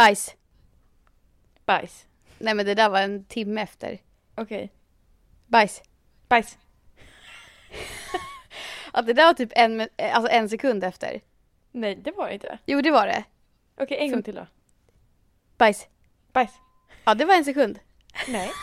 Bajs. Bajs. Nej, men det där var en timme efter. Okej. Bajs. Bajs. Ja, det där var typ en sekund efter. Nej, det var det inte. Jo, det var det. Okej, en gång till då. Bajs. Bajs. Ja, det var en sekund. Nej.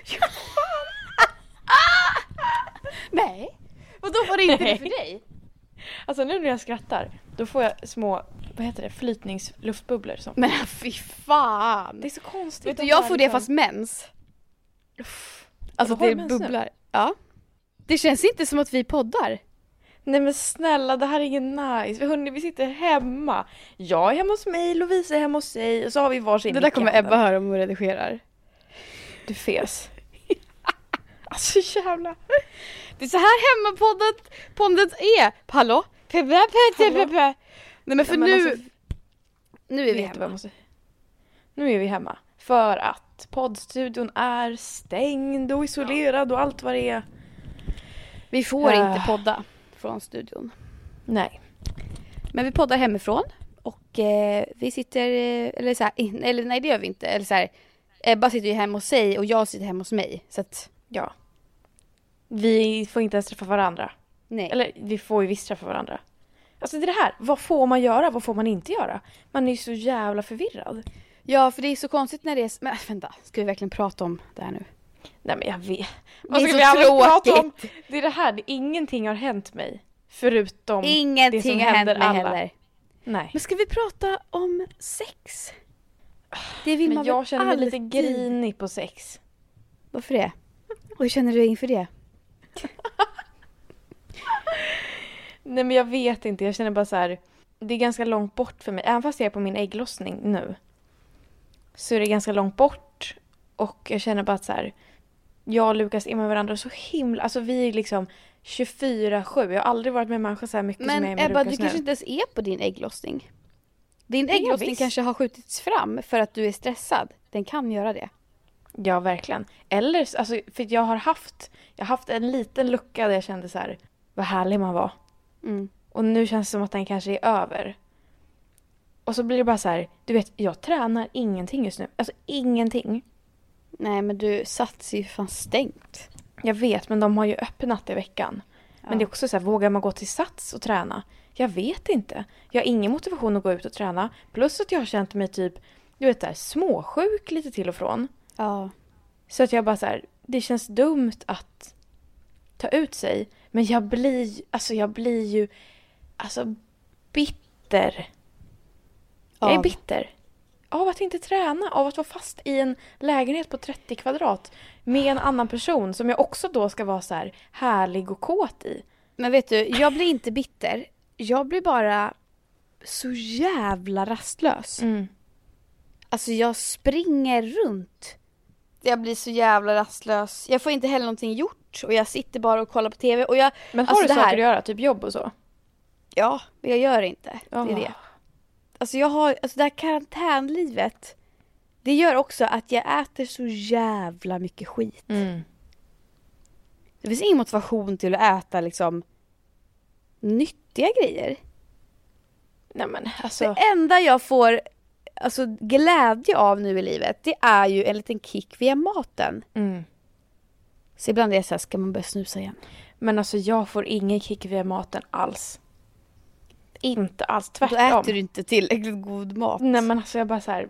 Nej. Och då var det inte Nej. det för dig? Alltså nu när jag skrattar, då får jag små, vad heter det, flytningsluftbubblor som. Men fy fan. Det är så konstigt. Vet du, jag får det fast mens. Alltså Har du det mens nu? bubblar. Ja. Det känns inte som att vi poddar. Nej men snälla, det här är ingen nice. Hörrni, vi sitter hemma. Jag är hemma hos mig, Lovisa är hemma hos sig. Och så har vi varsin Det där mick i kommer handen. Ebba höra om hon redigerar. Du fes. Alltså jävla. Det är så här hemmapoddet är. Hallå? Nej men för Ja, men nu... alltså, nu är vi vet du vad jag hemma. Nu är vi hemma. För att poddstudion är stängd och isolerad och allt vad det är. Vi får inte podda från studion. Nej. Men vi poddar hemifrån. Och vi sitter... Eller så här, eller nej, det gör vi inte. Eller så här, Ebba sitter ju hemma hos sig och jag sitter hemma hos mig. Så att... Ja. Vi får inte ens träffa varandra. Nej. Eller vi får ju visst träffa varandra. Alltså det är det här. Vad får man göra? Vad får man inte göra? Man är ju så jävla förvirrad. Ja, för det är så konstigt när det är... Men vänta, ska vi verkligen prata om det här nu? Nej men jag vet. Det är ska så vi annars prata om? tråkigt. Det är det här. Ingenting har hänt mig. Förutom det som Ingenting har hänt händer mig alla. heller. Nej. Men ska vi prata om sex? Det vill Men man jag väl känner mig lite alltid. grinig på sex. Varför det? Och hur känner du inför det? Nej men jag vet inte. Jag känner bara så här. Det är ganska långt bort för mig. Även fast jag är på min ägglossning nu. Så är det ganska långt bort. Och jag känner bara att så här. Jag och Lukas är med varandra så himla... Alltså vi är liksom 24/7. Jag har aldrig varit med en människa så här mycket som jag Men är med Ebba, Lukas du kanske nu. inte ens är på din ägglossning. Din Ja, ägglossning visst. kanske har skjutits fram för att du är stressad. Den kan göra det. Ja, verkligen. Eller, alltså, för jag har haft en liten lucka där jag kände så här, vad härlig man var. Mm. Och nu känns det som att den kanske är över. Och så blir det bara så här, du vet, jag tränar ingenting just nu. Alltså ingenting. Nej, men du sats ju fan stängt. Jag vet, men de har ju öppnat i veckan. Men det är också så här, vågar man gå till Sats och träna? Jag vet inte. Jag har ingen motivation att gå ut och träna. Plus att jag har känt mig typ, du vet där, småsjuk lite till och från. Ja. Så att jag bara så här, det känns dumt att ta ut sig. Men jag blir ju bitter. Jag är Av? bitter. Av att inte träna, av att vara fast i en lägenhet på 30 kvadrat med en annan person som jag också då ska vara så här härlig och kåt i. Men vet du, jag blir inte bitter. Jag blir bara så jävla rastlös. Mm. Alltså jag springer runt. Jag blir så jävla rastlös. Jag får inte heller någonting gjort. Och jag sitter bara och kollar på tv. Och jag, Men har alltså du det saker här, att göra, typ jobb och så? Ja, men jag gör det inte. Det är Ja. det. Alltså det här karantänlivet. Det gör också att jag äter så jävla mycket skit. Mm. Det finns ingen motivation till att äta liksom nyttiga grejer. Nej men alltså. Det enda jag får alltså glädje av nu i livet, det är ju en liten kick via maten. Mm. Så ibland är det så här, ska man börja snusa igen? Men alltså jag får ingen kick via maten alls. Inte alls, Då tvärtom. äter du inte tillräckligt god mat. Nej men alltså jag bara så här.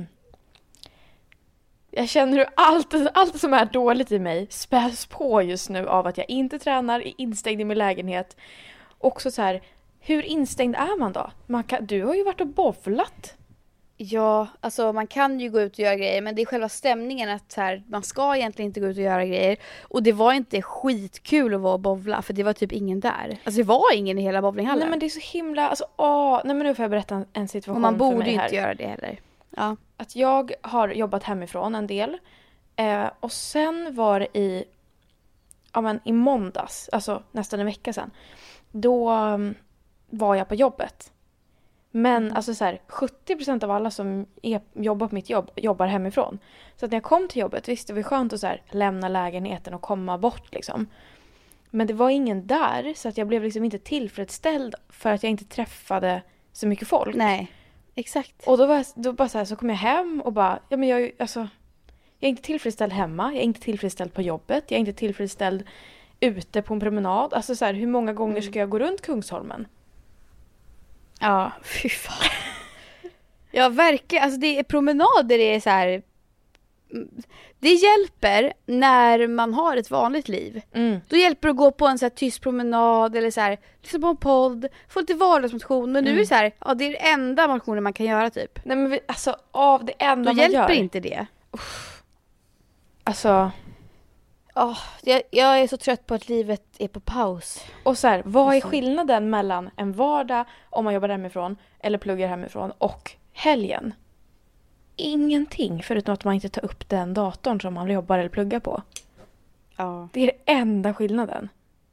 Jag känner hur allt som är dåligt i mig späs på just nu av att jag inte tränar, är instängd i min lägenhet. Också så här, hur instängd är man då? Du har ju varit och bowlat. Ja, alltså man kan ju gå ut och göra grejer, men det är själva stämningen att så här, man ska egentligen inte gå ut och göra grejer. Och det var inte skitkul att vara och bowla, för det var typ ingen där. Alltså det var ingen i hela bowlinghallen. Nej men det är så himla, alltså nej men nu får jag berätta en situation och man för borde mig ju här. inte göra det heller. Ja. Att jag har jobbat hemifrån en del. Och sen var det i måndags, alltså nästan en vecka sedan. Då var jag på jobbet. Men alltså så här, 70% av alla som jobbar på mitt jobb jobbar hemifrån. Så att när jag kom till jobbet, visst det var skönt att så här, lämna lägenheten och komma bort liksom. Men det var ingen där, så att jag blev liksom inte tillfredsställd för att jag inte träffade så mycket folk. Nej. exakt. Och då bara så här, så kom jag hem och bara, ja men jag är inte tillfredsställd hemma, jag är inte tillfredsställd på jobbet, jag är inte tillfredsställd ute på en promenad. Alltså så här, hur många gånger ska jag gå runt Kungsholmen? Ja, fy fan. Ja, verkligen. Alltså det är promenader, det är så här. Det hjälper när man har ett vanligt liv. Då hjälper det att gå på en så här tyst promenad eller så här, lyssna på en podd, få lite vardagsmotion. Men nu är det så här, ja, det är det enda motionen man kan göra typ. Nej men alltså av det enda Då man hjälper gör. inte det. Alltså, Jag är så trött på att livet är på paus. och så här, vad är skillnaden mellan en vardag om man jobbar hemifrån eller pluggar hemifrån och helgen? Ingenting, förutom att man inte tar upp den datorn som man jobbar eller pluggar på. Ja. Det är den enda skillnaden.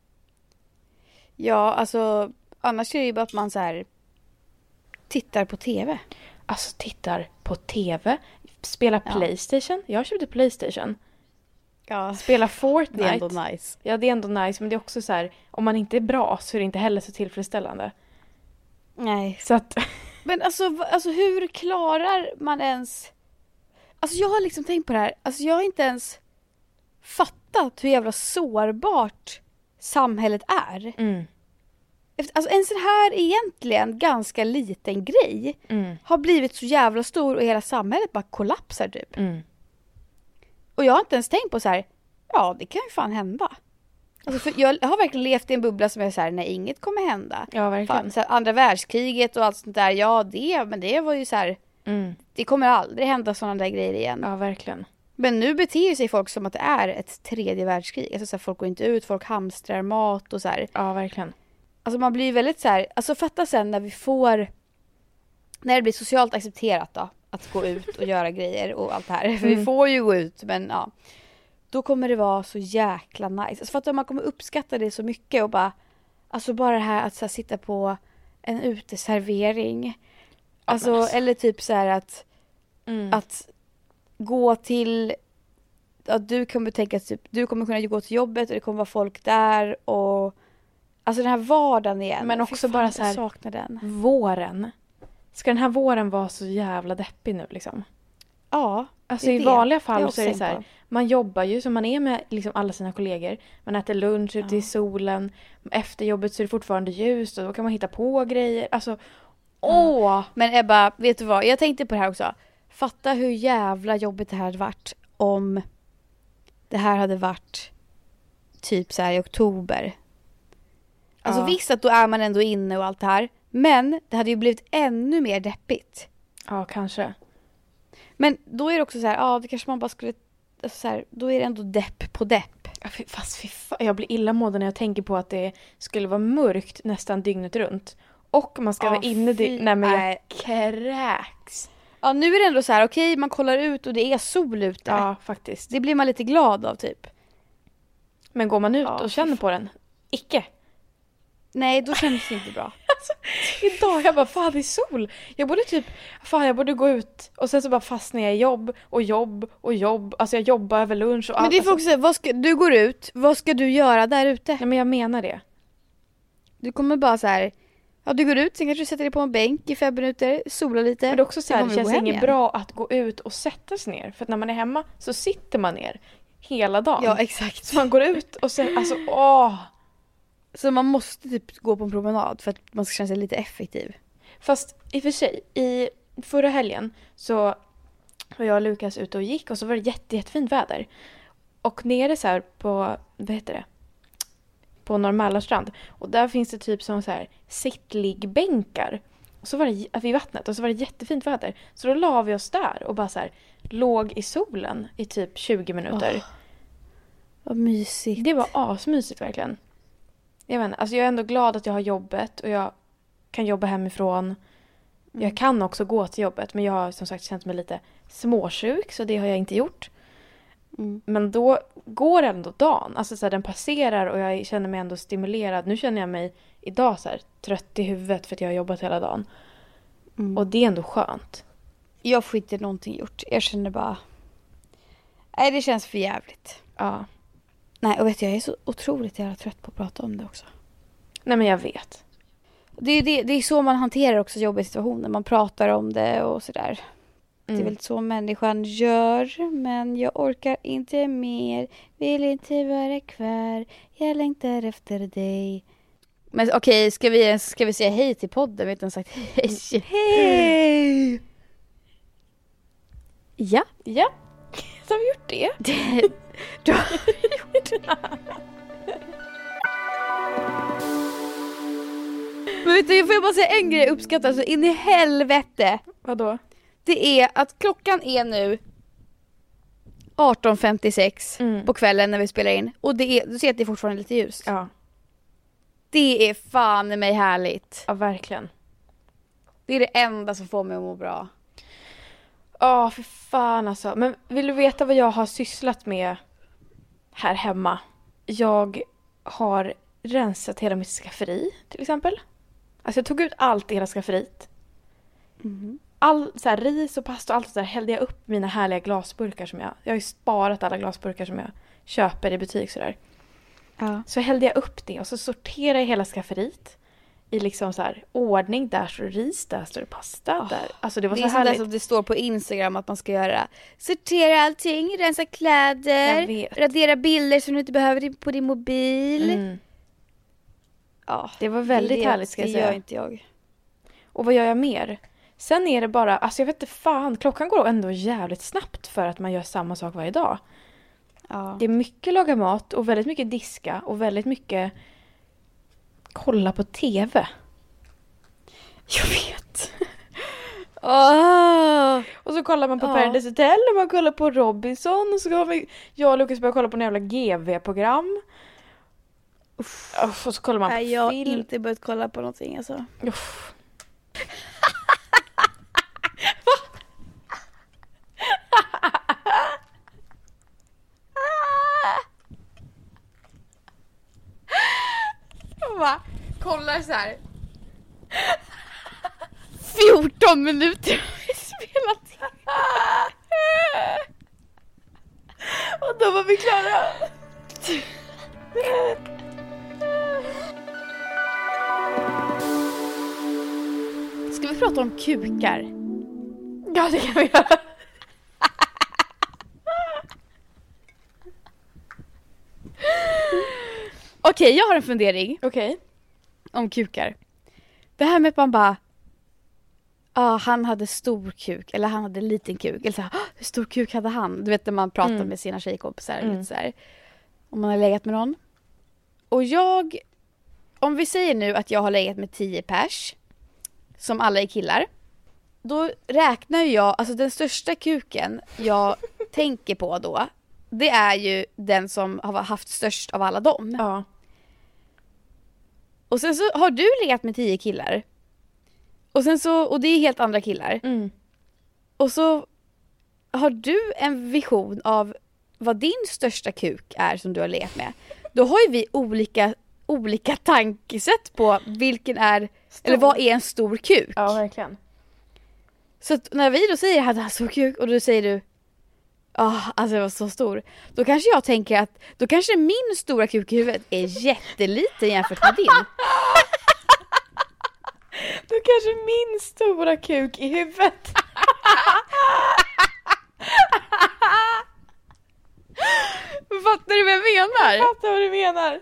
Ja, alltså annars är det ju bara att man så här tittar på TV. Alltså tittar på TV, spelar PlayStation. Jag köpte PlayStation. Ja, Spelar Fortnite. det är ändå nice. Ja, det är ändå nice, men det är också så här, om man inte är bra så är det inte heller så tillfredsställande. Nej. Så att Men alltså hur klarar man ens... Alltså jag har liksom tänkt på det här. Alltså jag har inte ens fattat hur jävla sårbart samhället är. Alltså en sån här egentligen ganska liten grej har blivit så jävla stor och hela samhället bara kollapsar typ. Och jag har inte ens tänkt på så här, ja det kan ju fan hända. Alltså för jag har verkligen levt i en bubbla som är så här, nej inget kommer hända. Ja, verkligen. Fan, så här, andra världskriget och allt sånt där, ja men det var ju så här, det kommer aldrig hända sådana där grejer igen. Ja, verkligen. Men nu beter sig folk som att det är ett tredje världskrig. Alltså så här, folk går inte ut, folk hamstrar mat och så här. Ja, verkligen. Alltså man blir väldigt så här, alltså fatta sen när när det blir socialt accepterat då, att gå ut och göra grejer och allt det här. För vi får ju gå ut, men ja. Då kommer det vara så jäkla nice. Alltså för att man kommer uppskatta det så mycket och bara, alltså bara det här att så här, sitta på en uteservering. Alltså, eller typ så här att gå till, att du kommer tänka typ, du kommer kunna gå till jobbet och det kommer vara folk där och alltså den här vardagen igen. Men också bara så här, jag saknar den. Våren. Ska den här våren vara så jävla deppig nu liksom? Ja. Alltså i vanliga fall så är det så så här, man jobbar ju så man är med liksom alla sina kollegor. Man äter lunch ute i solen. Efter jobbet så är det fortfarande ljust och då kan man hitta på grejer. Alltså, Men Ebba, vet du vad? Jag tänkte på det här också. Fatta hur jävla jobbigt det här hade varit om det här hade varit typ så här i oktober. Alltså visst att då är man ändå inne och allt det här. Men det hade ju blivit ännu mer deppigt. Ja, kanske. Men då är det också så här, det kanske man bara skulle, alltså så här, då är det ändå depp på depp. Fast fy fan, jag blir illamående när jag tänker på att det skulle vara mörkt nästan dygnet runt. Och man ska vara inne, nej men jag kräks. Ja, nu är det ändå så här, okej, man kollar ut och det är sol ute. Ja, faktiskt. Det blir man lite glad av typ. Men går man ut och känner på den? Icke. Nej, då känns det inte bra. Alltså, idag jag bara, fan det är sol. Jag borde gå ut och sen så bara fastnar jag i jobb. Alltså jag jobbar över lunch och allt. Men det är också, du går ut, vad ska du göra där ute? Ja, men jag menar det. Du kommer bara så här, du går ut, sen kanske du sätter dig på en bänk i 5 minuter, sola lite. Men det är också så här, det känns inget igen. bra att gå ut och sätta sig ner. För att när man är hemma så sitter man ner hela dagen. Ja, exakt. Så man går ut och sen, alltså Så man måste typ gå på en promenad för att man ska känna sig lite effektiv. Fast i och för sig, i förra helgen så var jag och Lukas ute och gick och så var det jättefint väder. Och nere så här på, vad heter det? På Norrmälarstrand. Och där finns det typ som så här sittliggbänkar. Och så var det vid vattnet och så var det jättefint väder. Så då la vi oss där och bara så här låg i solen i typ 20 minuter. Vad mysigt. Det var asmysigt verkligen. Jag vet inte, alltså jag är ändå glad att jag har jobbet och jag kan jobba hemifrån. Jag kan också gå till jobbet, men jag har som sagt känt mig lite småsjuk, så det har jag inte gjort. Men då går ändå dagen. Alltså så här, den passerar och jag känner mig ändå stimulerad. Nu känner jag mig idag så här trött i huvudet för att jag har jobbat hela dagen. Och det är ändå skönt. Jag får inte någonting gjort. Jag känner bara, nej, det känns för jävligt. Ja. Nej, och vet du, jag är så otroligt jävla trött på att prata om det också. Nej, men jag vet. Det är så man hanterar också jobbiga situationer. Man pratar om det och sådär. Det är väl så människan gör. Men jag orkar inte mer. Vill inte vara kvar. Jag längtar efter dig. Men okej, ska vi säga hej till podden? Vi har inte ens sagt hej. Hej! Ja. Ja, så har vi gjort det. Du har gjort det. Men vet du, får jag bara säga en grej jag uppskattar så in i helvete. Vadå? Det är att klockan är nu 18:56 på kvällen när vi spelar in. Och du ser att det är fortfarande lite ljust. Ja. Det är fan i mig härligt. Ja, verkligen. Det är det enda som får mig att må bra. Ja, för fan alltså. Men vill du veta vad jag har sysslat med här hemma? Jag har rensat hela mitt skafferi, till exempel. Alltså jag tog ut allt i hela skafferiet. All så här, ris och pasta och allt så där hällde jag upp mina härliga glasburkar som jag har ju sparat alla glasburkar som jag köper i butik så där. Ja. Så hällde jag upp det och så sorterade jag hela skafferiet i liksom så här ordning. Där står det ris, där står det pasta. Där. Alltså det var Det så är härligt. sånt där som det står på Instagram att man ska göra. Sortera allting, rensa kläder, radera bilder som du inte behöver på din mobil. Ja, Det var väldigt härligt ska jag säga. Det gör inte jag. Och vad gör jag mer? Sen är det bara, alltså jag vet inte fan, klockan går ändå jävligt snabbt för att man gör samma sak varje dag. Ja. Det är mycket laga mat och väldigt mycket diska och väldigt mycket kolla på TV. Jag vet. Och så kollar man på Paradise Hotel och man kollar på Robinson och så har jag och Lukas börja kolla på en jävla GV-program. Och så kollar man på Nej, jag har film. inte börjat kolla på någonting alltså. Va? Kollar så här. 14 minuter har vi spelat in. Och då var vi klara. Ska vi prata om kukar? Ja, det kan vi göra. Okej, jag har en fundering Okej. om kukar. Det här med att man bara han hade stor kuk eller han hade liten kuk eller så här, hur stor kuk hade han? Du vet när man pratar med sina tjejkompisar lite så här, om man har legat med någon. Och om vi säger nu att jag har legat med 10 pers som alla är killar. Då räknar jag, alltså den största kuken jag tänker på då, det är ju den som har haft störst av alla dem. Ja. Och sen så har du legat med 10 killar. Och det är helt andra killar. Och så har du en vision av vad din största kuk är som du har legat med. Då har ju vi olika tankesätt på vilken är Stor. eller vad är en stor kuk. Ja, verkligen. Så att när vi då säger hade han stor kuk och då säger du alltså det var så stor. Då kanske jag tänker att då kanske min stora kuk i huvudet är jätteliten jämfört med din. Då kanske min stora kuk i huvudet. Fattar du vad jag menar? Jag fattar vad du menar.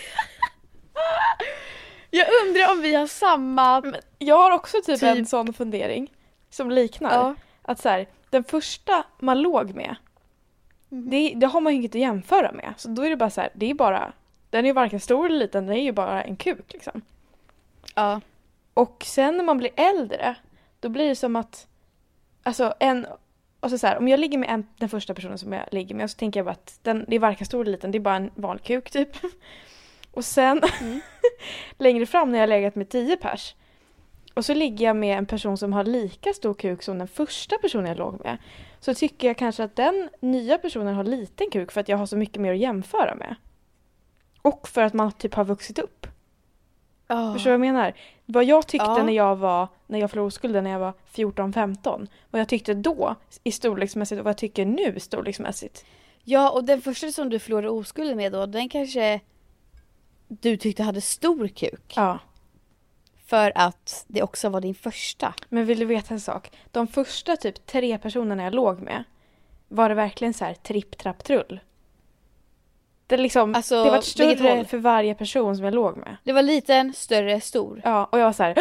Jag undrar om vi har samma. Men jag har också typ en sån fundering som liknar. Ja. Att så här, den första man låg med, det har man ju inget att jämföra med. Så då är det bara så här, det är bara, den är ju varken stor eller liten, den är ju bara en kuk liksom. Ja. Och sen när man blir äldre, då blir det som att, alltså så här, om jag ligger med den första personen som jag ligger med, så tänker jag bara att det är varken stor eller liten, det är bara en vanlig kuk typ. Och sen längre fram när jag har legat med 10 pers, och så ligger jag med en person som har lika stor kuk som den första personen jag låg med, så tycker jag kanske att den nya personen har liten kuk för att jag har så mycket mer att jämföra med. Och för att man typ har vuxit upp. Förstår du vad jag menar? Vad jag tyckte när jag förlorade oskulden när jag var 14-15. Vad jag tyckte då i storleksmässigt och vad jag tycker nu storleksmässigt. Ja, och den första som du förlorade oskulden med då, den kanske du tyckte hade stor kuk. Ja. För att det också var din första. Men vill du veta en sak? De första typ 3 personerna jag låg med, var det verkligen så här tripp, trapp, trull? Det, liksom, Alltså, det var vilket större håll? för varje person som jag låg med. Det var liten, större, stor. Ja, och jag var så här...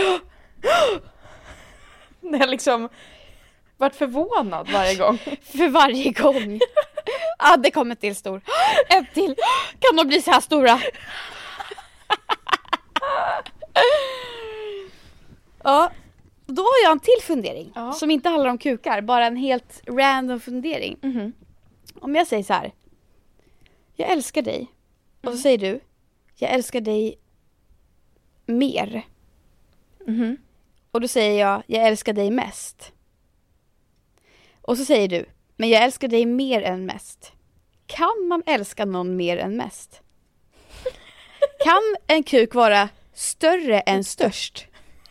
När jag liksom vart förvånad varje gång. För varje gång. Ja, det kommer till stor. En till. Kan de bli så här stora? Ja, då har jag en till fundering. Ja. Som inte handlar om kukar. Bara en helt random fundering. Mhm. Om jag säger så här. Jag älskar dig. Och så säger du. Jag älskar dig mer. Mhm. Och då säger jag älskar dig mest. Och så säger du, men jag älskar dig mer än mest. Kan man älska någon mer än mest? Kan en kuk vara större än störst?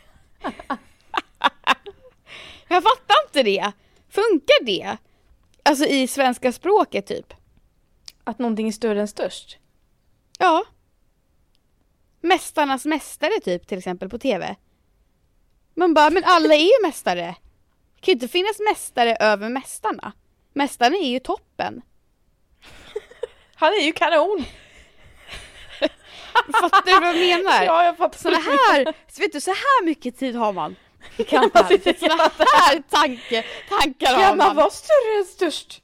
Jag fattar inte det. Funkar det? Alltså i svenska språket typ. Att någonting är större än störst. Ja. Mästarnas mästare typ till exempel på tv. Man bara, men alla är ju mästare. Det kan ju inte finnas mästare över mästarna. Mästarna är ju toppen. Han är ju kanon! Fattar du vad jag menar? Ja, jag fattar. Såna här, så vet du, så här mycket tid har man. Såna här tankar har Kan man man. vara större än störst?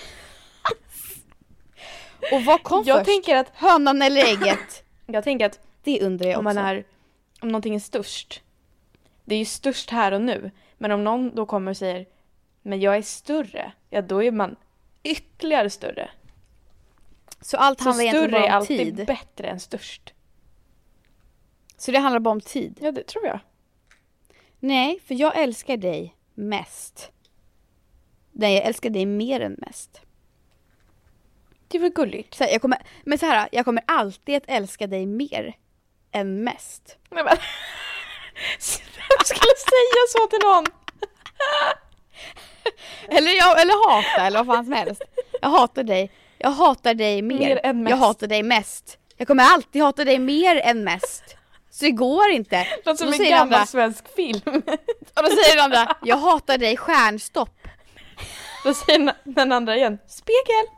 Och vad kom Jag först? tänker att... Hönan eller ägget? Jag tänker att Det undrar jag om också. om någonting är störst. Det är ju störst här och nu. Men om någon då kommer och säger, men jag är större. Ja, då är man ytterligare större. Så allt Så handlar egentligen större är bara om alltid tid. bättre än störst. Så det handlar bara om tid. Ja, det tror jag. Nej, för jag älskar dig mest. Nej, jag älskar dig mer än mest. Det var gulligt. Så här, jag kommer alltid att älska dig mer än mest. Nej, men... Vem skulle säga så till någon? Eller hata, eller vad fan som helst. Jag hatar dig. Jag hatar dig mer. Mer än mest. Jag hatar dig mest. Jag kommer alltid hata dig mer än mest. Så det går inte. Det låter som Då en säger gammal andra, svensk film. och då säger den andra, jag hatar dig stjärnstopp. Då säger den andra igen, spegel.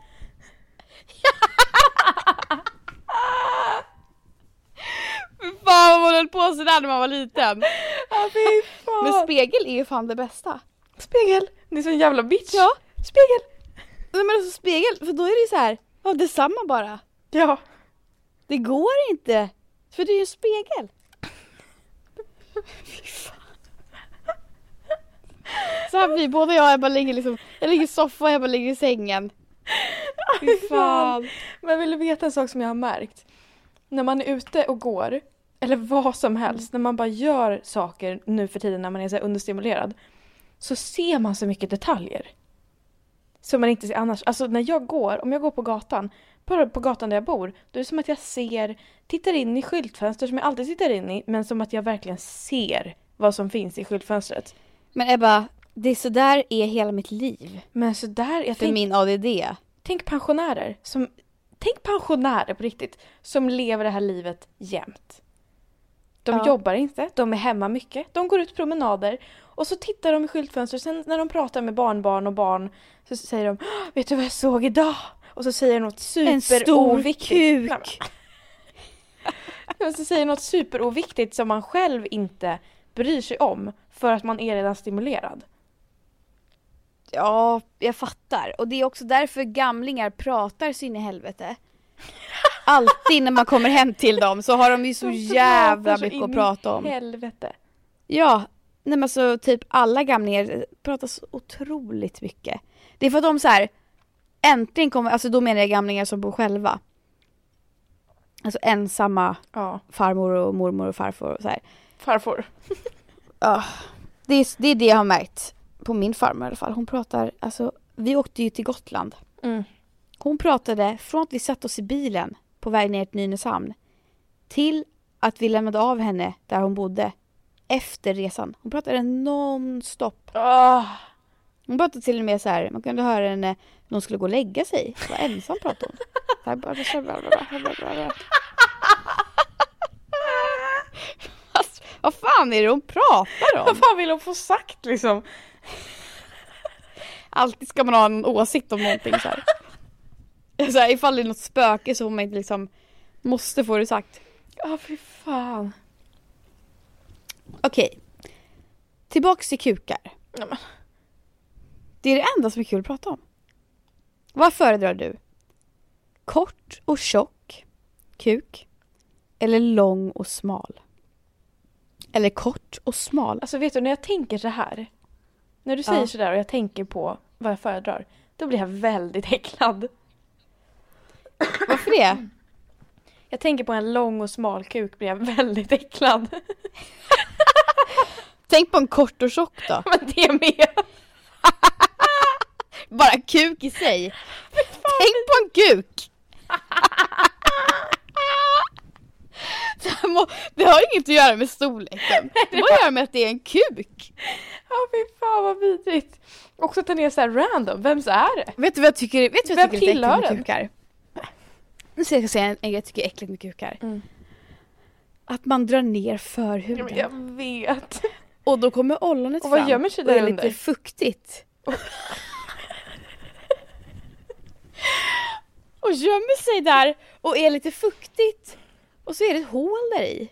Fan vad man höll på sådär när man var liten. Ja, fy fan. Men spegel är ju fan det bästa. Spegel. Det är så en jävla bitch. Ja. Spegel. Nej, men alltså spegel, för då är det ju så här, ja detsamma bara. Ja. Det går inte. För det är ju en spegel. Fy fan. Så här blir både jag bara ligger liksom, jag ligger i soffan, jag bara ligger i sängen. Fy fan. Men vill du veta en sak som jag har märkt? När man är ute och går, eller vad som helst, när man bara gör saker nu för tiden när man är så här understimulerad, så ser man så mycket detaljer. Som man inte ser annars. Alltså om jag går på gatan, bara på gatan där jag bor, då är det som att jag tittar in i skyltfönster som jag alltid tittar in i, men som att jag verkligen ser vad som finns i skyltfönstret. Men Ebba, det är så där är hela mitt liv. Men så där, För min ADD. Tänk pensionärer på riktigt som lever det här livet jämt. De jobbar inte, de är hemma mycket, de går ut promenader och så tittar de i skyltfönster. Sen när de pratar med barnbarn och barn så säger de, vet du vad jag såg idag? Och så säger de något superoviktigt. En stor kuk. Och så säger något superoviktigt som man själv inte bryr sig om för att man är redan stimulerad. Ja, jag fattar. Och det är också därför gamlingar pratar så in i helvete. Alltid när man kommer hem till dem så har de ju så jävla mycket att prata om. Helvete. Ja, nej men så typ alla gamlingar pratar så otroligt mycket. Det är för att de så här äntligen kommer, alltså då menar jag gamlingar som bor själva. Alltså ensamma farmor och mormor och farfar och så här. Farfar. Ja, det är det jag har märkt på min farmor i alla fall. Hon pratar, alltså vi åkte ju till Gotland. Mm. Hon pratade från att vi satt oss i bilen på väg ner till Nynäshamn till att vi lämnade av henne där hon bodde efter resan. Hon pratade non-stop. Hon pratade till och med så här, man kunde höra henne när hon skulle gå och lägga sig. Så var ensam pratade hon. Vad fan är det hon pratar om? Vad fan vill hon få sagt liksom? Alltid ska man ha en åsikt om någonting så här. Så här, ifall det är något spöke så man inte liksom måste få det sagt. Ja, fy fan. Okej. Tillbaks till kukar. Ja, men. Det är det enda som är kul att prata om. Vad föredrar du? Kort och tjock kuk? Eller lång och smal? Eller kort och smal? Alltså vet du, när jag tänker så här. När du säger sådär och jag tänker på vad jag föredrar. Då blir jag väldigt äcklad. Varför det? Jag tänker på en lång och smal kuk blir jag väldigt äcklad. Tänk på en kort och tjock då. Men det med. Bara kuk i sig. Tänk på en kuk. Det har inget att göra med storleken. Det har att göra med att det är en kuk. Ja, fy fan vad vidrigt. Också ta ner så här random. Vems är det? Vet du vad jag tycker, Vem är äckligt tillhör med den? kukar? Nu ska jag säga en grej jag tycker är äckligt med kukar. Mm. Att man drar ner förhuden. Jag vet. Och då kommer ollonet Och fram. vad gömmer sig och är där lite under? fuktigt. Och gömmer sig där och är lite fuktigt. Och så är det ett hål där i.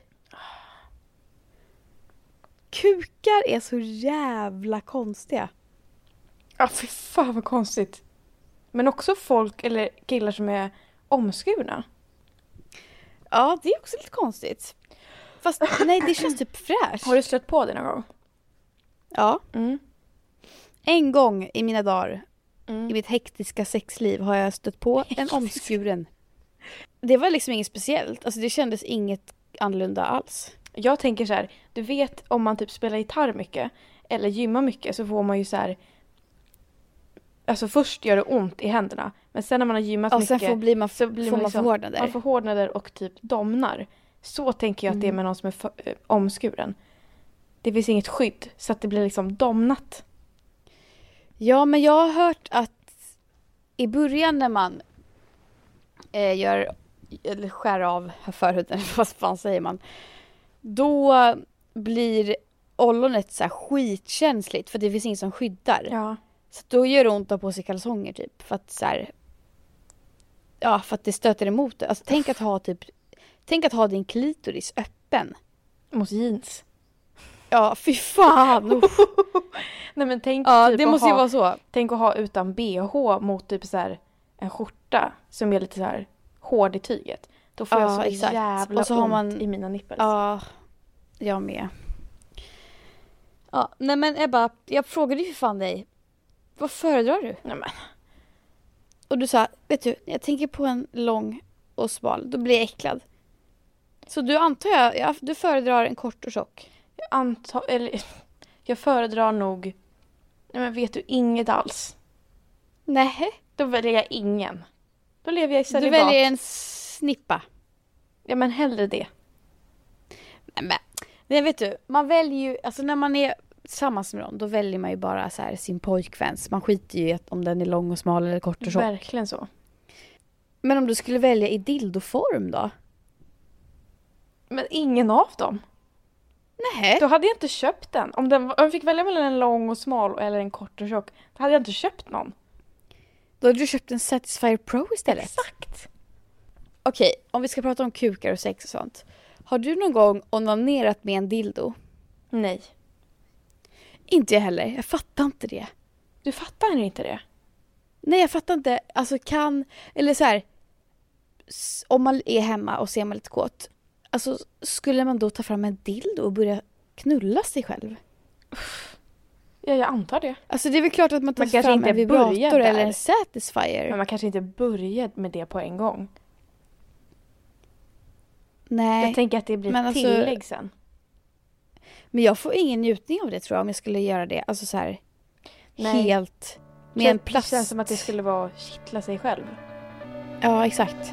Kukar är så jävla konstiga. Ja, fy fan vad konstigt. Men också folk eller killar som är omskurna. Ja, det är också lite konstigt. Fast nej, det känns typ fräscht. Har du stött på det någon gång? Ja. Mm. En gång i mina dagar, Mm. i mitt hektiska sexliv, har jag stött på en omskuren. Det var liksom inget speciellt. Alltså det kändes inget annorlunda alls. Jag tänker så här, du vet om man typ spelar gitarr mycket eller gymmar mycket så får man ju så här. Alltså först gör det ont i händerna, men sen när man har gymmat Ja, mycket sen blir man liksom, förhårdnader. man får hårdnader och typ domnar. Så tänker jag att det är med någon som är omskuren. Det finns inget skydd så att det blir liksom domnat. Ja, men jag har hört att i början när man gör eller skär av förhuden, vad fan säger man? Då blir ollonet så här skitkänsligt för det finns ingen som skyddar. Ja. Så då gör det ont att ha på sig kalsonger typ för att så här, ja, för att det stöter emot det. Alltså tänk att ha din klitoris öppen. Mot jeans. Ja, fy fan. Nej men tänk Ja, typ det måste ju vara så. Tänk att ha utan BH mot typ så här en skjorta som är lite så här hård i tyget. Då får jag så exakt. jävla Och så har ont man i mina nipples. Ja, jag med. Ja, nej men Ebba, jag frågade ju för fan dig. Vad föredrar du? Nej, men. Och du sa, vet du, jag tänker på en lång och smal. Då blir jag äcklad. Så du antar du föredrar en kort och tjock. Jag föredrar nog. Nej men vet du inget alls. Nej, Då väljer jag ingen. Då lever jag i du celibat. väljer en snippa. Ja men hellre det. Nej, vet du, man väljer ju, alltså när man är tillsammans med någon, då väljer man ju bara så här sin pojkväns. Man skiter ju i om den är lång och smal eller kort och tjock. Verkligen så. Men om du skulle välja i dildoform då? Men ingen av dem. Nej. Då hade jag inte köpt den. Om jag fick välja mellan en lång och smal eller en kort och tjock. Då hade jag inte köpt någon. Då hade du köpt en Satisfyer Pro istället. Exakt. Okej, om vi ska prata om kukar och sex och sånt. Har du någon gång onanerat med en dildo? Nej. Inte jag heller. Jag fattar inte det. Du fattar inte det? Nej, jag fattar inte. Alltså eller så här. Om man är hemma och ser man lite kåt. Alltså skulle man då ta fram en dildo och börja knulla sig själv? Ja, jag antar det. Alltså det är väl klart att man tar kanske fram inte en vibrator börjar där. eller en Satisfyer. Men man kanske inte börjar med det på en gång. Nej. Jag tänker att det blir men alltså, tillägg sen. Men jag får ingen njutning av det tror jag om jag skulle göra det. Alltså så här. Nej. Helt med en plast. Det känns som att det skulle vara kittla sig själv. Ja, exakt.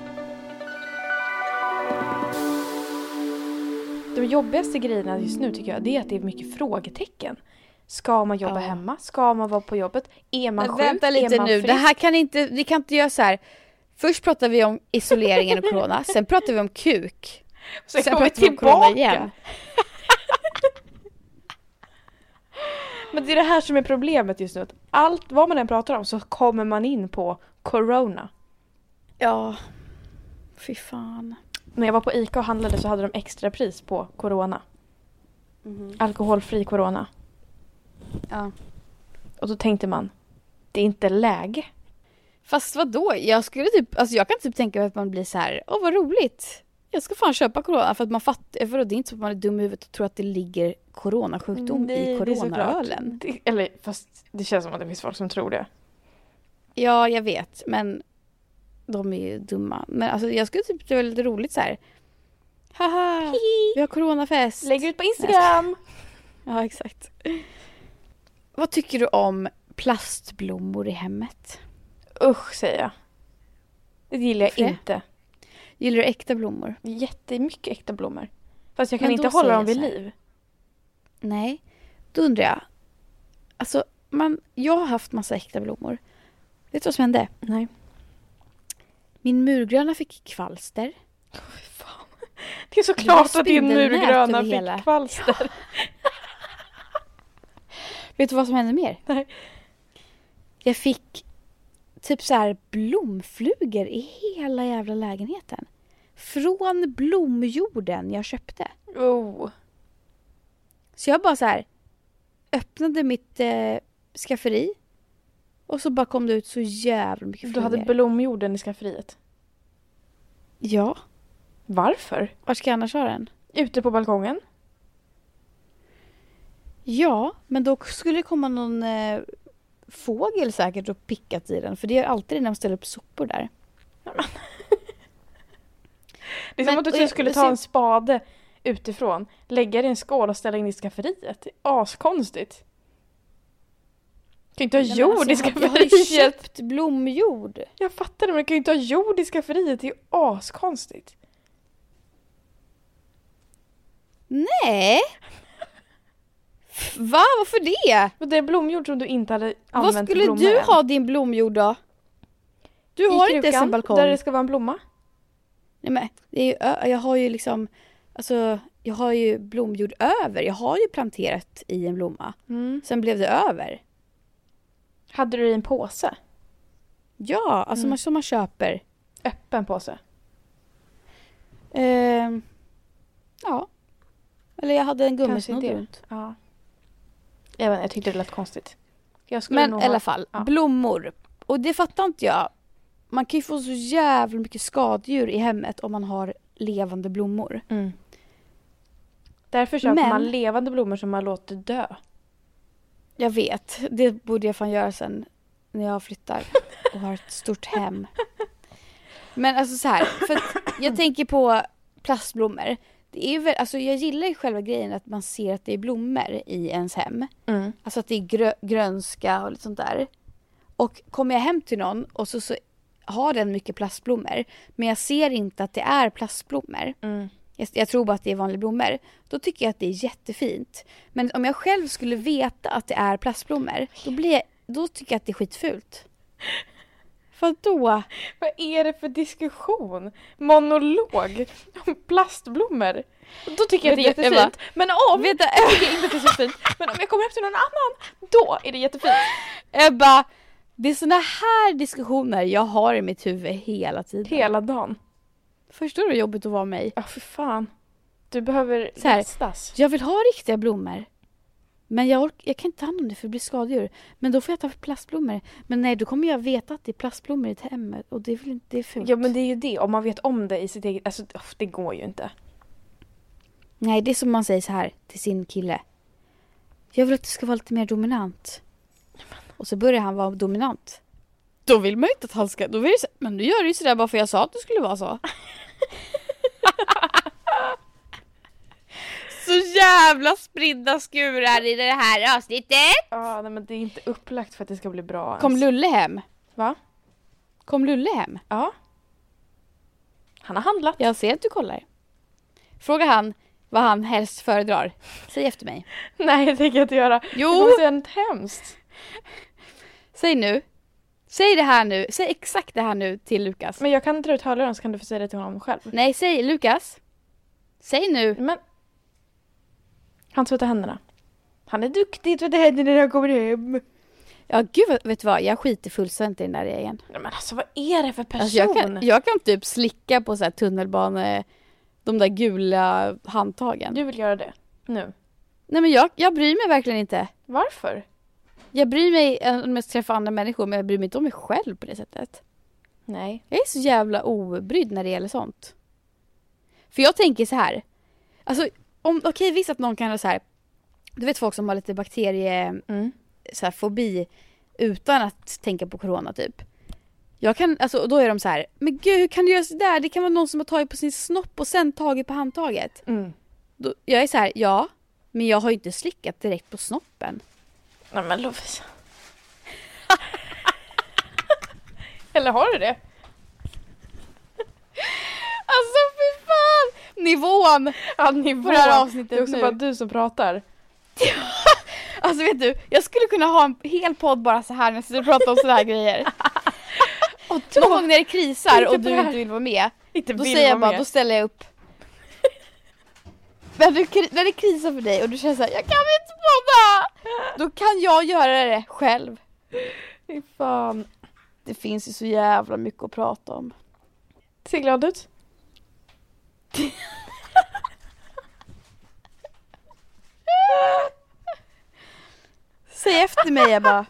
De jobbigaste grejerna just nu tycker jag det är att det är mycket frågetecken. Ska man jobba Ja. hemma? Ska man vara på jobbet? Är man Men sjuk? vänta lite är man nu. frisk? Det här vi kan inte göra så här. Först pratar vi om isoleringen och corona. Sen pratar vi om kuk. Sen Sen kommer vi pratar vi om corona tillbaka. igen. Men det är det här som är problemet just nu. Att allt vad man än pratar om så kommer man in på corona. Ja, fy fan. När jag var på Ica och handlade så hade de extra pris på corona. Alkoholfri corona. Ja. Och då tänkte man, det är inte läge. Fast vadå? Jag kan typ tänka mig att man blir så här, vad roligt. Jag ska fan köpa corona för att man fattar, för det är inte så att man är dum i huvudet och tror att det ligger coronasjukdom i coronaölen. Eller fast det känns som att det finns folk som tror det. Ja, jag vet, men de är ju dumma. Men alltså jag skulle typ det var lite roligt så här. Haha, vi har coronafest. Lägg ut på Instagram. Ja, exakt. Vad tycker du om plastblommor i hemmet? Usch, säger jag. Det gillar jag inte. Gillar du äkta blommor? Jättemycket äkta blommor. Fast jag kan Men inte då hålla dem säger vid jag så här. liv. Nej, då undrar jag. Alltså, jag har haft massa äkta blommor. Vet du vad som hände? Nej. Min murgröna fick kvalster. Fan. Det är så klart att din spindelnät murgröna över fick hela. kvalster. Vet du vad som hände mer? Nej. Jag fick typ så här blomflugor i hela jävla lägenheten. Från blomjorden jag köpte. Oh. Så jag bara så här öppnade mitt skafferi. Och så bara kom det ut så jävla mycket Du flugor. hade blomjorden i skafferiet. Ja. Varför? Var ska jag annars ha den? Ute på balkongen? Ja, men då skulle det komma någon fågel säkert och pickat i den. För det är alltid när man ställer upp sopor där. Det är som att du skulle ta en spade utifrån, lägga det i en skål och ställa in i skafferiet. Det är askonstigt. Du kan inte ha jord i skafferiet. Jag har ju köpt blomjord. Jag fattar det, men du kan ju inte ha jord i skafferiet. Det är ju askonstigt. Nej. Va? Varför det? Men det är blomjord som du inte hade använt. Vad skulle du ha din blomjord då? Du har inte ens en balkong. Där det ska vara en blomma. Nej, men det är ju, jag har ju liksom, alltså jag har ju blomjord över. Jag har ju planterat i en blomma. Sen blev det över. Hade du i en påse? Ja, alltså som man köper. Öppen påse? Ja. Eller jag hade en gummisnodd runt. Ja. Jag tyckte det lät konstigt. Men i alla fall, blommor. Och det fattar inte jag. Man kan ju få så jävla mycket skadedjur i hemmet om man har levande blommor. Därför köper man levande blommor som man låter dö. Jag vet. Det borde jag fan göra sen när jag flyttar och har ett stort hem. Men alltså så här, för att jag tänker på plastblommor. Det är väl, alltså jag gillar ju själva grejen att man ser att det är blommor i ens hem. Alltså att det är grönska och lite sånt där. Och kommer jag hem till någon och så har den mycket plastblommor, men jag ser inte att det är plastblommor. Jag tror bara att det är vanliga blommor. Då tycker jag att det är jättefint. Men om jag själv skulle veta att det är plastblommor, då tycker jag att det är skitfult. Vadå? Vad är det för diskussion? Monolog om plastblommor. Då tycker jag att det är jättefint. Men om jag tycker inte att det är så fint. Men om jag kommer hem till någon annan, då är det jättefint. Ebba, det är såna här diskussioner jag har i mitt huvud hela tiden. Hela dagen. Förstår du hur jobbigt att vara mig? Ja, för fan. Du behöver restas. Jag vill ha riktiga blommor. Men jag kan inte ta hand om det för det blir skadedjur. Men då får jag ta plastblommor. Men nej, då kommer jag veta att det är plastblommor i ett hem. Och det är väl inte, det är fult. Ja, men det är ju det. Om man vet om det i sitt eget... Alltså, det går ju inte. Nej, det är som man säger så här till sin kille. Jag vill att du ska vara lite mer dominant. Och så börjar han vara dominant. Då vill man ju inte att han ska... Då vill det, men du gör det ju sådär bara för jag sa att det skulle vara så. Så jävla spridda skurar i det här avsnittet. Ja, nej, men det är inte upplagt för att det ska bli bra. Kom Lulle hem? Va? Kom Lulle hem? Ja. Han har handlat. Jag ser att du kollar. Fråga han vad han helst föredrar. Säg efter mig. Nej, det tänker jag inte göra. Jo! Det kommer säga något hemskt. Säg nu. Säg det här nu. Säg exakt det här nu till Lukas. Men jag kan dra ut hörluren så kan du få säga det till honom själv. Nej, säg Lukas. Säg nu. Men han tvättar händerna. Han är duktig, vad det händer när han kommer hem. Ja gud, vet du vad? Jag skiter fullständigt i den där regeln. Nej, men alltså vad är det för person? Alltså, jag kan typ slicka på så här tunnelbane, de där gula handtagen. Du vill göra det nu? Nej men jag bryr mig verkligen inte. Varför? Jag bryr mig om jag träffar andra människor, men jag bryr mig inte om mig själv på det sättet. Nej. Jag är så jävla obrydd när det gäller sånt. För jag tänker så här. Alltså, okej, visst att någon kan ha så här. Du vet folk som har lite så här, fobi utan att tänka på corona typ. Jag kan, alltså då är de så här. Men gud, hur kan du göra så där? Det kan vara någon som har tagit på sin snopp och sen tagit på handtaget. Då, jag är så här, ja. Men jag har ju inte slickat direkt på snoppen. Nej men Lovisa. Eller har du det? Alltså fy fan! Nivån på det här avsnittet. Det är också nu. bara du som pratar. Alltså vet du, jag skulle kunna ha en hel podd bara så här när jag sitter och pratar om sådana här grejer. Och någon gång när det krisar och du inte vill vara med, då säger jag bara, då ställer jag upp. När det krisar för dig och du känner så här, jag kan inte podda! Då kan jag göra det själv. Fy fan. Det finns ju så jävla mycket att prata om. Ser glad ut. Säg efter mig, jag bara.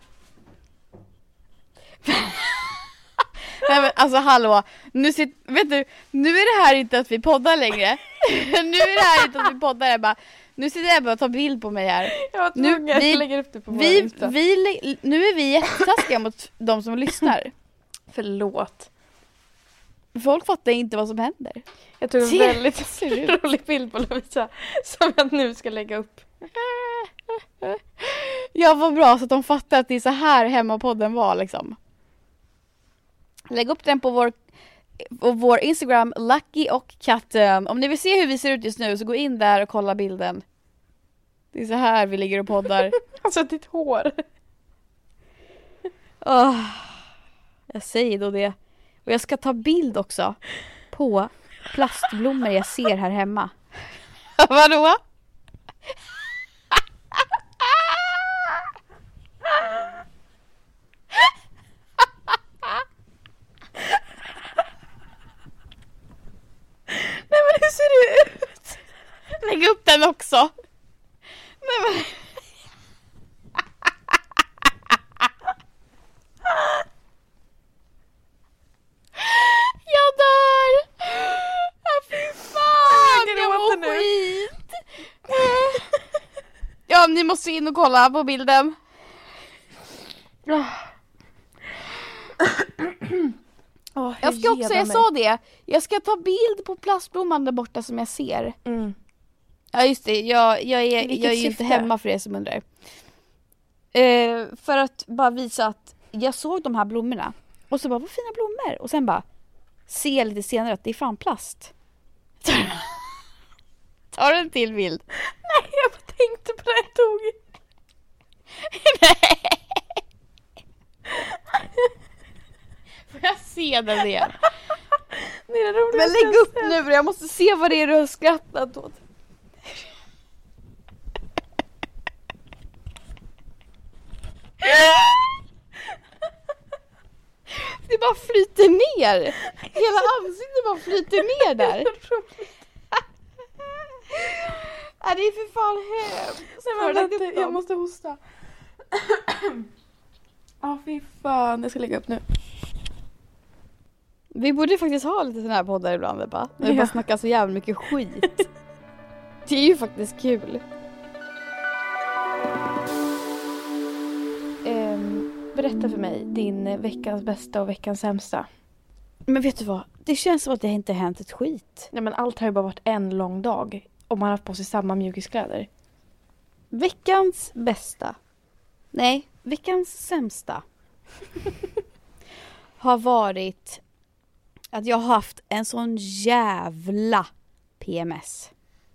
Nej men alltså hallå, vet du, nu är det här inte att vi poddar längre. Nu är det här inte att vi poddar, jag bara. Nu sitter jag bara och tar bild på mig här. Nu lägger upp det på vår Insta. Nu är vi jättetaskiga mot de som lyssnar. Förlåt. Folk fattar inte vad som händer. Jag tog en väldigt rolig bild på Lovisa som jag nu ska lägga upp. Ja, vad bra så att de fattar att det är så här hemmapodden var liksom. Lägg upp den på vår Instagram, Lucky och katten. Om ni vill se hur vi ser ut just nu så gå in där och kolla bilden. Det är så här vi ligger och poddar. Alltså ditt hår. Jag säger då det. Och jag ska ta bild också på plastblommor jag ser här hemma. Vadå? Nej men hur ser det ut? Lägg upp den också. Nej men... Jag dör! Fy fan! Jag mår skit! Ja, ni måste in och kolla på bilden. Jag ska också, jag sa det. Jag ska ta bild på plastblomman där borta som jag ser. Ja just det, jag är ju inte hemma för det som undrar. För att bara visa att jag såg de här blommorna. Och så bara, vad fina blommor. Och sen bara, se lite senare att det är fan plast. Tar du en till bild? Nej, jag tänkte på det jag tog. Nej. Får jag se den igen? Det är det roligaste. Men lägg upp nu, jag måste se vad det är du har skrattat åt. Det bara flyter ner. Hela ansiktet bara flyter ner där. Ja, det är för fan hemskt. Jag måste hosta. Fy fan, jag ska lägga upp nu. Vi borde faktiskt ha lite såna här poddar ibland, bara. När vi bara snackar så jävla mycket skit. Det är ju faktiskt kul. Berätta för mig din veckans bästa och veckans sämsta. Men vet du vad? Det känns som att det inte hänt ett skit. Nej, men allt har ju bara varit en lång dag. Om man har haft på sig samma mjukiskläder. Veckans bästa. Nej, veckans sämsta. Har varit att jag har haft en sån jävla PMS.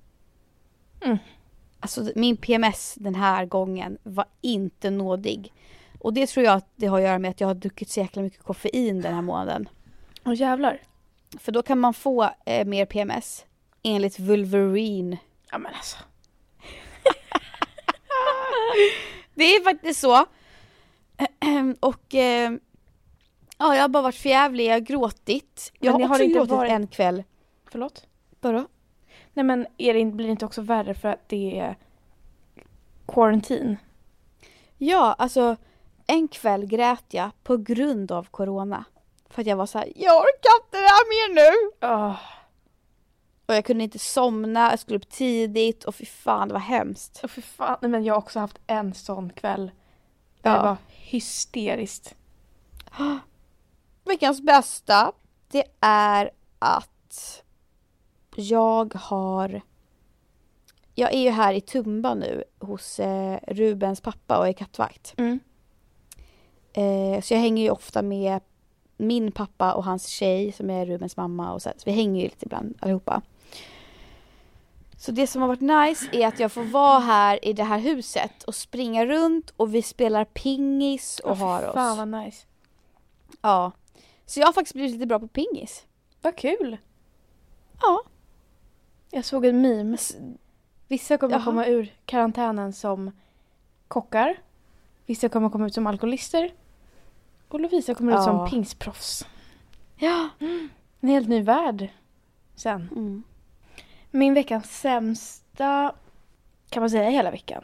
Alltså min PMS den här gången var inte nådig. Och det tror jag att det har att göra med att jag har druckit så jäkla mycket koffein den här månaden. Åh jävlar. För då kan man få mer PMS. Enligt Wolverine. Ja men alltså. Det är faktiskt så. Och ja, jag har bara varit förjävlig, jag har gråtit. Jag Men har har också inte gråtit varit- en kväll. Förlåt? Bara. Nej men blir det inte också värre för att det är quarantine? Ja, alltså en kväll grät jag på grund av corona. För att jag var så här, jag orkar inte det här mer nu. Och jag kunde inte somna, jag skulle upp tidigt och fy fan, det var hemskt. För fan, nej, men jag har också haft en sån kväll. Det Ja. var hysteriskt. Veckans bästa, det är att jag är ju här i Tumba nu hos Rubens pappa och är kattvakt. Mm. Så jag hänger ju ofta med min pappa och hans tjej som är Rubens mamma. Och så vi hänger ju lite ibland allihopa. Så det som har varit nice är att jag får vara här i det här huset och springa runt och vi spelar pingis och har oss. Fan vad nice. Ja. Så jag har faktiskt blivit lite bra på pingis. Vad kul. Ja. Jag såg en meme. Vissa kommer Jaha. komma ur karantänen som kockar. Vissa kommer komma ut som alkoholister. Och Lovisa kommer ut som pingsproffs. Ja. En helt ny värld. Sen. Mm. Min veckans sämsta kan man säga hela veckan.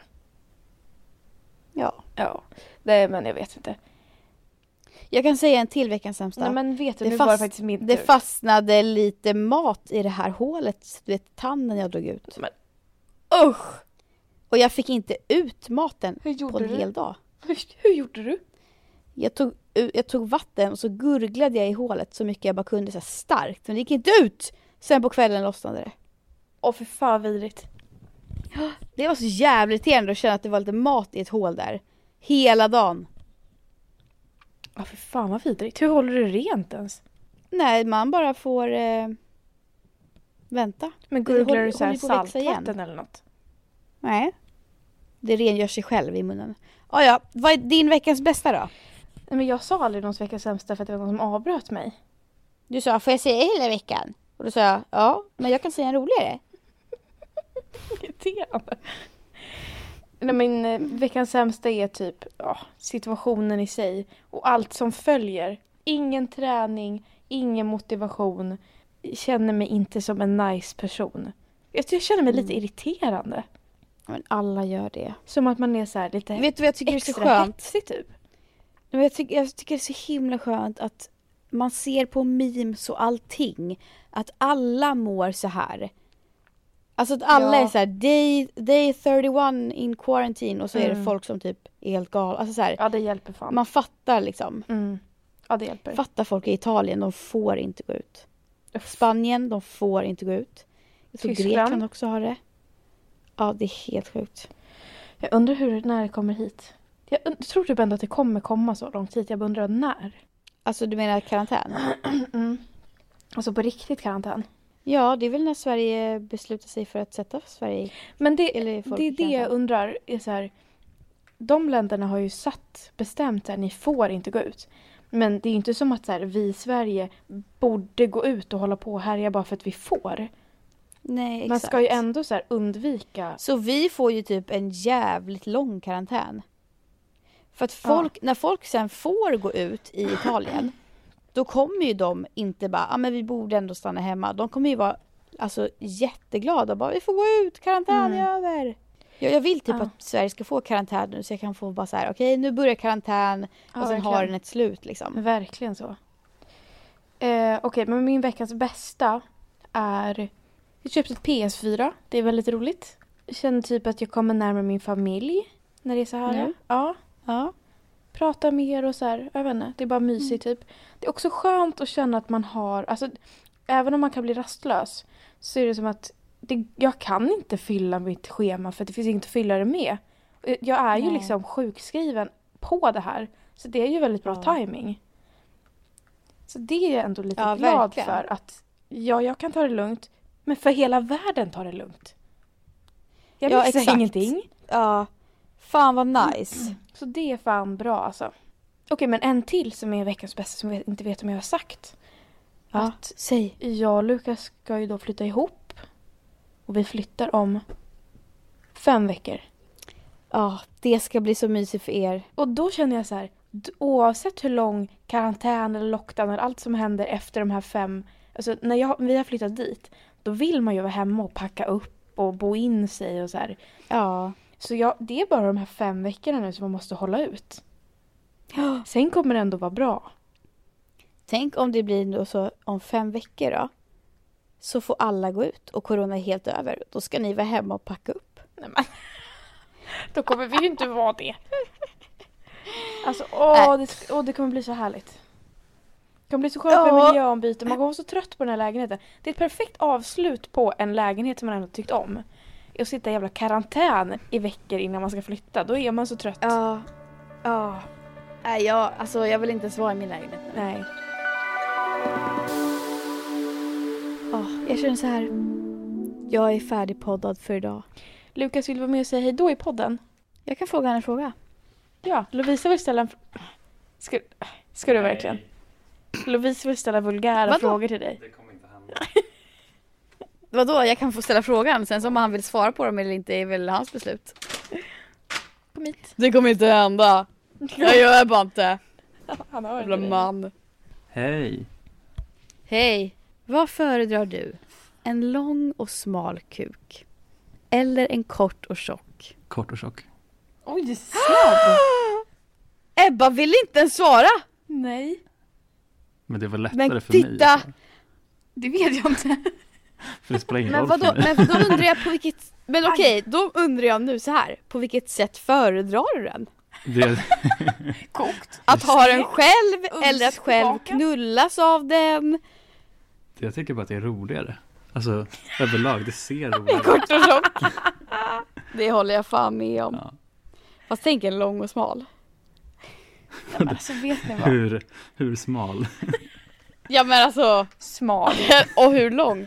Ja. Ja. Nej men jag vet inte. Jag kan säga en till veckans sämsta. Nej men vet du, Det nu fast- var det faktiskt min tur. Det fastnade lite mat i det här hålet. Du vet, tanden jag drog ut. Men- Usch! Och jag fick inte ut maten Hur på gjorde en du? hel dag. Hur gjorde du? Jag tog vatten och så gurglade jag i hålet så mycket jag bara kunde så här starkt. Men det gick inte ut! Sen på kvällen lossnade det. Åh för fan vidrigt. Det var så jävligt irriterande att känna att det var lite mat i ett hål där. Hela dagen. Åh för fan vad vidrigt. Hur håller du rent ens? Nej, man bara får vänta. Men Det gurglar håller- du så här håller på att växa igen. saltvatten eller något? Nej. Det rengör sig själv i munnen. Ja, vad är din veckans bästa då? Nej men jag sa aldrig någons veckans sämsta för att det var någon som avbröt mig. Du sa, får jag säga hela veckan? Och då sa jag, ja, men jag kan säga en roligare. Irriterande. Nej men veckans sämsta är typ situationen i sig. Och allt som följer. Ingen träning, ingen motivation. Känner mig inte som en nice person. Jag känner mig lite irriterande. Men alla gör det. Som att man är så här lite Vet du vad jag tycker är så extra skönt? hetsig typ. Men jag tycker det är så himla skönt att man ser på memes och allting att alla mår så här. Alltså att alla Ja. är så här day 31 in quarantine och så är det folk som typ är helt galna. Alltså så här, Ja det hjälper fan. man fattar liksom. Mm. Ja det hjälper. Fattar folk i Italien, de får inte gå ut. Spanien, de får inte gå ut. Jag tror Tyskland. Grekland också har det. Ja, det är helt sjukt. Jag undrar när det kommer hit. Jag tror typ ändå att det kommer komma så långt hit. Jag undrar när. Alltså du menar karantän? Alltså på riktigt karantän. Ja, det är väl när Sverige beslutar sig för att sätta Sverige i. Men Eller folk det är i det jag karantän. undrar. Är så här, de länderna har ju bestämt att ni får inte gå ut. Men det är ju inte som att så här, vi i Sverige borde gå ut och hålla på och härja bara för att vi får. Nej, exakt. Man ska ju ändå så här undvika. Så vi får ju typ en jävligt lång karantän. För att när folk sen får gå ut i Italien, då kommer ju de inte bara, men vi borde ändå stanna hemma. De kommer ju vara alltså jätteglada, bara vi får gå ut, karantän är över. Jag vill typ att Sverige ska få karantän nu så jag kan få bara så här, okej, nu börjar karantän och sen verkligen. har den ett slut liksom. Verkligen så. Okej, men min veckans bästa är... Jag köpte ett PS4. Det är väldigt roligt. Jag känner typ att jag kommer närmare min familj när det är så här. Ja. Ja. Ja. Prata mer och så här. Jag vet inte. Det är bara mysigt typ. Det är också skönt att känna att man har... Alltså, även om man kan bli rastlös så är det som att jag kan inte fylla mitt schema för att det finns inget att fylla det med. Jag är ju liksom sjukskriven på det här. Så det är ju väldigt bra timing. Så det är jag ändå lite glad verkligen. för att jag kan ta det lugnt. Men för hela världen tar det lugnt. Jag missar exakt. ingenting. Ja, fan vad nice. Så det är fan bra alltså. Okej, men en till som är veckans bästa som jag inte vet om jag har sagt. Ja, Att säg. jag och Lukas ska ju då flytta ihop. Och vi flyttar om 5 veckor. Ja, det ska bli så mysigt för er. Och då känner jag så här, oavsett hur lång karantän eller lockdown eller allt som händer efter de här 5, alltså när vi har flyttat dit, då vill man ju vara hemma och packa upp och bo in sig och så här. Ja. Så det är bara de här 5 veckorna nu som man måste hålla ut. Sen kommer det ändå vara bra. Tänk om det blir då så om 5 veckor då. Så får alla gå ut och corona är helt över. Då ska ni vara hemma och packa upp. Nej, men. Då kommer vi ju inte vara det. Alltså, det kommer bli så härligt. Det kommer bli så skönt med miljöombyte. Man kommer vara så trött på den här lägenheten. Det är ett perfekt avslut på en lägenhet som man ändå tyckt om. Att sitta i jävla karantän i veckor innan man ska flytta. Då är man så trött. Ja. Nej, jag vill inte ens vara i min lägenhet nu. Nej. Jag känner så här. Jag är färdigpoddad för idag. Lukas, vill du vara med och säga hej då i podden? Jag kan fråga henne en fråga. Ja, Lovisa vill ställa en Ska du verkligen? Lovisa vill ställa vulgära frågor till dig. Det kommer inte hända. Vadå? Jag kan få ställa frågan. Sen om han vill svara på dem eller inte är väl hans beslut. Kom hit. Det kommer inte hända. Jag gör bara inte. Han har Jävla man. Hej. Hej. Vad föredrar du? En lång och smal kuk? Eller en kort och tjock? Kort och tjock. Oj, det är snabb. Ebba vill inte ens svara. Nej. Men det var lättare Men för mig. titta. Det vet jag inte. För det spelar ingen Men roll vadå? för mig. Men då undrar jag på vilket... Men okej, då undrar jag nu så här. På vilket sätt föredrar du den? Kokt. Att ha den själv eller att själv Ugnsbaka. knullas av den? Jag tycker bara att det är roligare. Alltså överlag, det ser roligare ut. Kort och tjock. Det håller jag fan med om. Ja. Fast tänk en lång och smal. Ja, men alltså, vet ni vad? Hur smal? Ja men alltså. Smal. Och hur lång?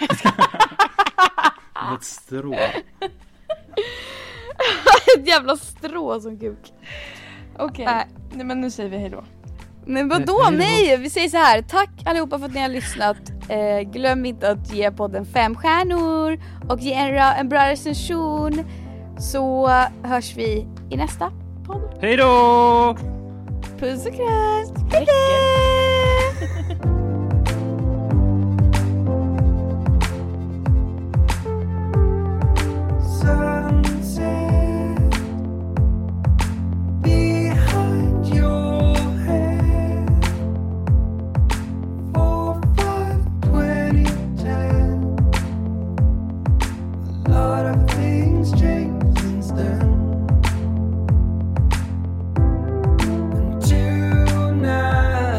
Ett strå. Ett jävla strå som kuk. Okej. Nej, men nu säger vi hej då. Men vadå? Hej då. Nej, vi säger så här. Tack allihopa för att ni har lyssnat. Glöm inte att ge podden 5 stjärnor och ge en bra recension. Så hörs vi i nästa podd. Hej då! Puss och kram. Hej Behind your head, 4, 5, 20, 10. A lot of things changed since then. Until now.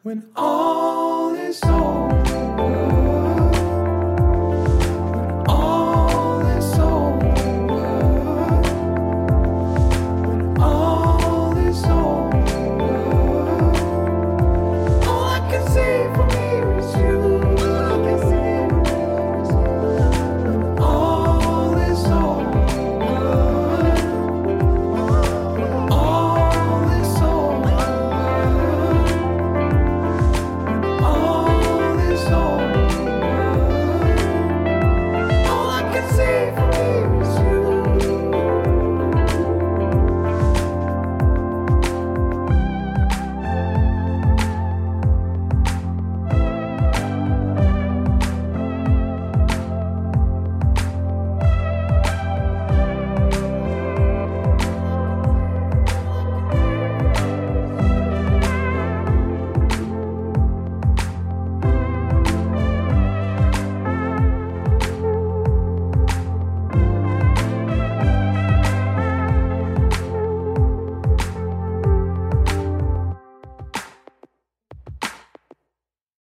when all is over, when all is over, when all is over, all I can see from here is you. All I can see from here is you. When all is over, all is over. All is over. All I can see from here is you.